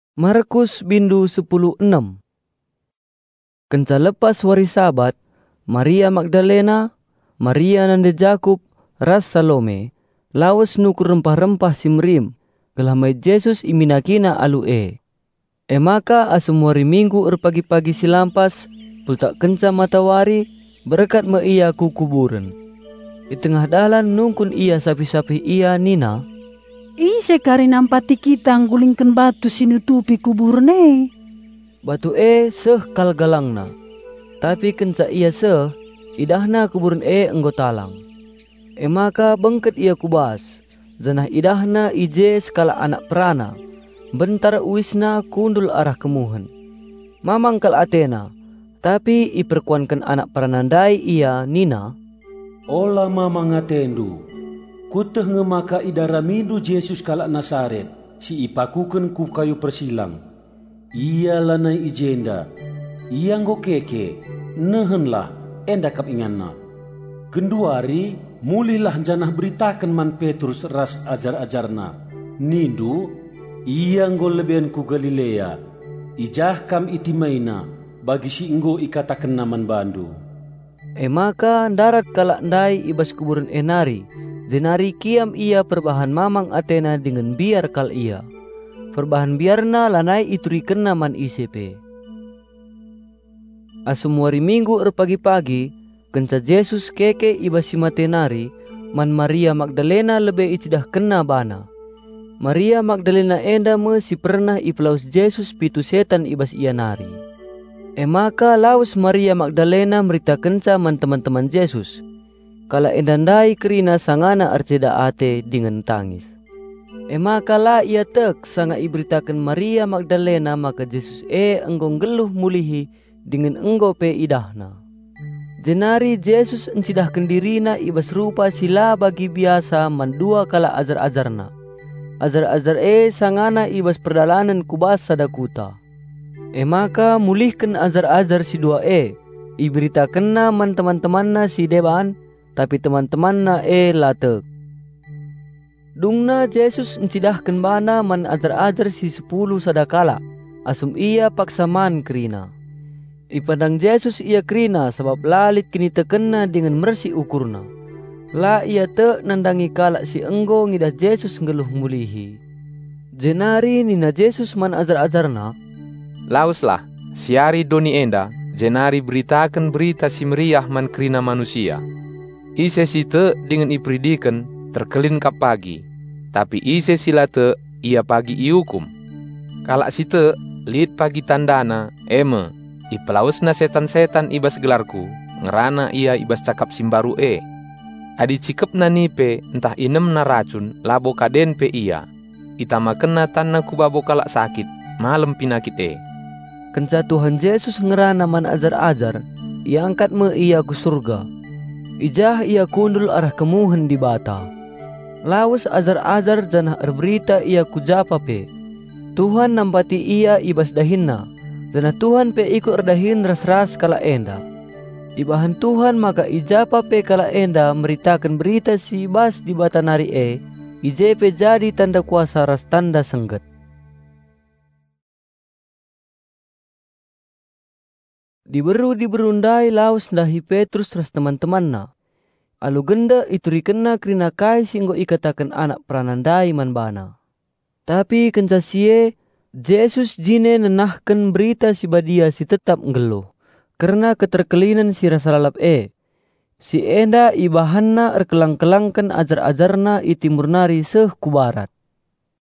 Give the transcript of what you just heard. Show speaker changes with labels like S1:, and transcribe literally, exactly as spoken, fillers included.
S1: Markus bindu sepuluh enam. Kenca lepas wari Sabat, Maria Magdalena, Maria nanda Jakub, ras Salome, lawas nukur rempah-rempah simrim, gelamai Jesus iminakina alu e. E maka asum wari minggu er pagi-pagi silampas, pultak kenca matawari, berkat me ia ku kuburan. Di tengah dalan nungkun ia sapi-sapi ia nina,
S2: Ise kari nampati kita nggulingkan batu sinutupi kuburne.
S1: Batu e seh kal galangna, tapi kenca ia seh, idahna kuburan e enggo talang. E maka bengket ia kubas, zanah idahna ije skala anak perana, bentar uisna kundul arah kemuhen. Mamang kal Atena, tapi iperkuankan anak peranandai ia nina,
S3: Ola mamang atendu, kuteh ngemaka idara mindu Yesus kalak Nasaret, si ipakuken ku kayu persilang. Ia lanai ijenda, ia nggo keke, nehenlah, enda kap inganna. Kenduari, mulihlah janah beritakan man Petrus ras ajar-ajarna. Nindu, ia nggo lebihan ku Galilea, ijah kam itimaina, bagi si nggo ikatakan naman bandu.
S1: E maka darat kalak ndai ibas kuburan enari, jenari kiam ia perbahan mamang Atena dengan biar kal ia. Perbahan biarna lanai ituri kena man I C P. Asum wari minggu er pagi-pagi, kenca Jesus keke ibas si matenari, man Maria Magdalena lebe icidah kena bana. Maria Magdalena enda me si pernah ipelaus Jesus pitu setan ibas ia nari. E maka laus Maria Magdalena merita kenca man teman-teman Jesus. Kala endandai kerina sangana arceda ate dengan tangis. E maka la ia tek sanga iberitakan Maria Magdalena maka Jesus e enggong geluh mulihi dengan enggo pe idahna. Jenari Jesus encidahkan dirina ibas rupa sila bagi biasa mandua kala ajar-ajarna. Ajar-ajar e sangana ibas perdalanan kubas sadakuta. E maka mulihkan ajar-ajar si dua e, iberitakanna man teman-temanna si deban, tapi teman-temanna e latek. Dungna Jesus encidahkan bana man ajar-ajar si sepuluh sadakala, asum ia paksaman kerina. Ipandang Jesus ia kerina sebab lalit kini tekenna dengan mersi ukurna. La ia te nandangi kalak si enggo ngidah Jesus ngeluh mulihi. Jenari nina Jesus man ajar-ajarna,
S4: Lauslah, siari doni enda, jenari beritakan berita si meriah man kerina manusia. Ise si te dengan ipridikan terkelin kap pagi, tapi ise sila te ia pagi iukum. Kalak si te lid pagi tandana, eme, ipelausna setan-setan ibas gelarku, ngerana ia ibas cakap simbaru e. Adi cikep na nipe entah inem na racun, labo kaden pe ia. Itama kena tanna kubabo kalak sakit, malam pinakit e.
S1: Kenca Tuhan Yesus ngerana man ajar-ajar, ia angkat me ia ku surga. Ijah ia kundul arah kemuhen di bata. Lawas ajar-ajar janah erberita ia ku japa pe. Tuhan nampati ia ibas dahinna, janah Tuhan pe ikut erdahin ras-ras kala enda. Ibahan Tuhan maka ijapa pe kala enda meritakan berita si ibas di bata nari e, ije pe jadi tanda kuasa ras tanda sengget. Diberu diberundai laus dahi Petrus ras teman-temanna. Alu genda ituri kena kerina kai singgo ikatakan anak peranandai man bana. Tapi kenca sie, Jesus jine nenahkan berita si badia si tetap ngeluh. Karena keterkelinan si rasalalap e. Si enda ibahanna erkelang-kelangkan ajar-ajarna itimur nari seh kubarat.